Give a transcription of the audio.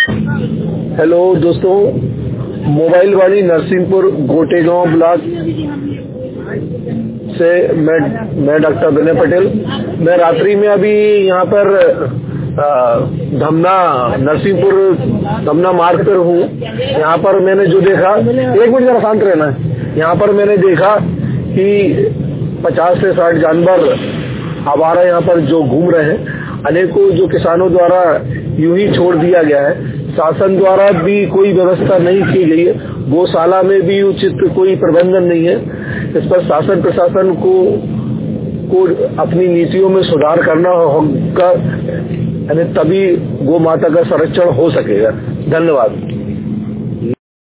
Hello दोस्तों, mobile वाली Narsinghpur Gotegaon block से मैं डॉक्टर विनय पटेल। मैं रात्रि में अभी यहाँ पर धमना नरसिंहपुर धमना मार्ग पर हूँ। यहाँ पर मैंने जो देखा, एक मिनट जरा शांत रहना है। यहाँ पर मैंने देखा कि 50 से 60 जानवर आवारा यहाँ पर जो घूम रहे हैं। अनेकों जो किसानों द्वारा यूं ही छोड़ दिया गया है। शासन द्वारा भी कोई व्यवस्था नहीं की गई है। गौशाला में भी उचित कोई प्रबंधन नहीं है। इस पर शासन प्रशासन को अपनी नीतियों में सुधार करना होगा, तभी गौ माता का संरक्षण हो सकेगा। धन्यवाद।